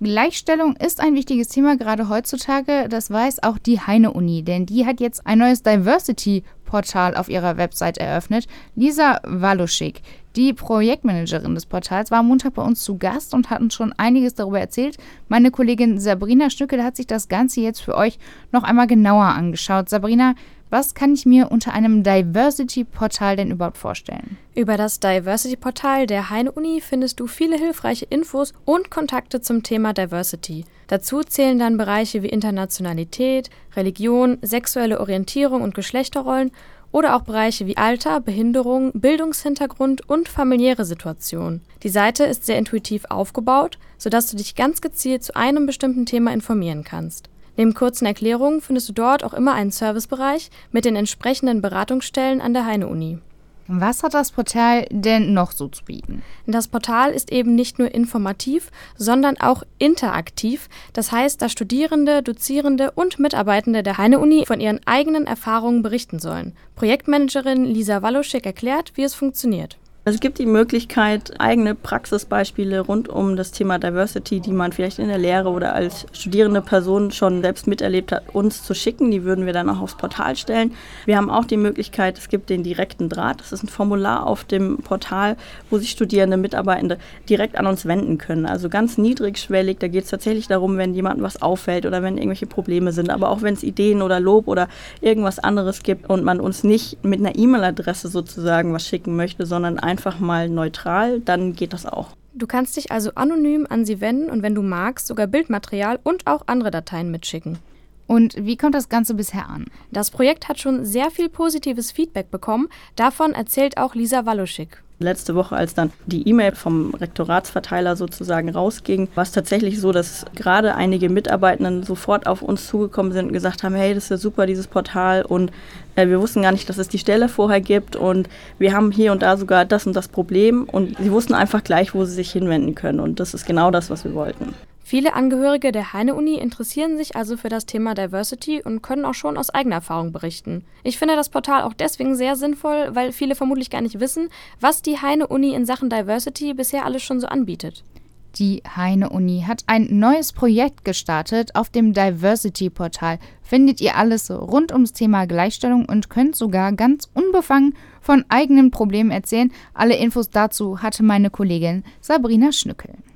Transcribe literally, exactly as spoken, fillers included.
Gleichstellung ist ein wichtiges Thema, gerade heutzutage. Das weiß auch die Heine-Uni, denn die hat jetzt ein neues Diversity-Portal auf ihrer Website eröffnet. Lisa Waluschik, die Projektmanagerin des Portals, war am Montag bei uns zu Gast und hat uns schon einiges darüber erzählt. Meine Kollegin Sabrina Schnückel hat sich das Ganze jetzt für euch noch einmal genauer angeschaut. Sabrina, was kann ich mir unter einem Diversity-Portal denn überhaupt vorstellen? Über das Diversity-Portal der Heine-Uni findest du viele hilfreiche Infos und Kontakte zum Thema Diversity. Dazu zählen dann Bereiche wie Internationalität, Religion, sexuelle Orientierung und Geschlechterrollen oder auch Bereiche wie Alter, Behinderung, Bildungshintergrund und familiäre Situation. Die Seite ist sehr intuitiv aufgebaut, sodass du dich ganz gezielt zu einem bestimmten Thema informieren kannst. Neben kurzen Erklärungen findest du dort auch immer einen Servicebereich mit den entsprechenden Beratungsstellen an der Heine-Uni. Was hat das Portal denn noch so zu bieten? Das Portal ist eben nicht nur informativ, sondern auch interaktiv. Das heißt, dass Studierende, Dozierende und Mitarbeitende der Heine-Uni von ihren eigenen Erfahrungen berichten sollen. Projektmanagerin Lisa Waluschik erklärt, wie es funktioniert. Es gibt die Möglichkeit, eigene Praxisbeispiele rund um das Thema Diversity, die man vielleicht in der Lehre oder als studierende Person schon selbst miterlebt hat, uns zu schicken. Die würden wir dann auch aufs Portal stellen. Wir haben auch die Möglichkeit, es gibt den direkten Draht. Das ist ein Formular auf dem Portal, wo sich Studierende, Mitarbeitende direkt an uns wenden können. Also ganz niedrigschwellig. Da geht es tatsächlich darum, wenn jemandem was auffällt oder wenn irgendwelche Probleme sind. Aber auch wenn es Ideen oder Lob oder irgendwas anderes gibt und man uns nicht mit einer E-Mail-Adresse sozusagen was schicken möchte, sondern einfach mal neutral, dann geht das auch. Du kannst dich also anonym an sie wenden und wenn du magst, sogar Bildmaterial und auch andere Dateien mitschicken. Und wie kommt das Ganze bisher an? Das Projekt hat schon sehr viel positives Feedback bekommen. Davon erzählt auch Lisa Waluschik. Letzte Woche, als dann die E-Mail vom Rektoratsverteiler sozusagen rausging, war es tatsächlich so, dass gerade einige Mitarbeitenden sofort auf uns zugekommen sind und gesagt haben, hey, das ist ja super, dieses Portal und äh, wir wussten gar nicht, dass es die Stelle vorher gibt und wir haben hier und da sogar das und das Problem und sie wussten einfach gleich, wo sie sich hinwenden können und das ist genau das, was wir wollten. Viele Angehörige der Heine-Uni interessieren sich also für das Thema Diversity und können auch schon aus eigener Erfahrung berichten. Ich finde das Portal auch deswegen sehr sinnvoll, weil viele vermutlich gar nicht wissen, was die Heine-Uni in Sachen Diversity bisher alles schon so anbietet. Die Heine-Uni hat ein neues Projekt gestartet. Auf dem Diversity-Portal findet ihr alles rund ums Thema Gleichstellung und könnt sogar ganz unbefangen von eigenen Problemen erzählen. Alle Infos dazu hatte meine Kollegin Sabrina Schnückel.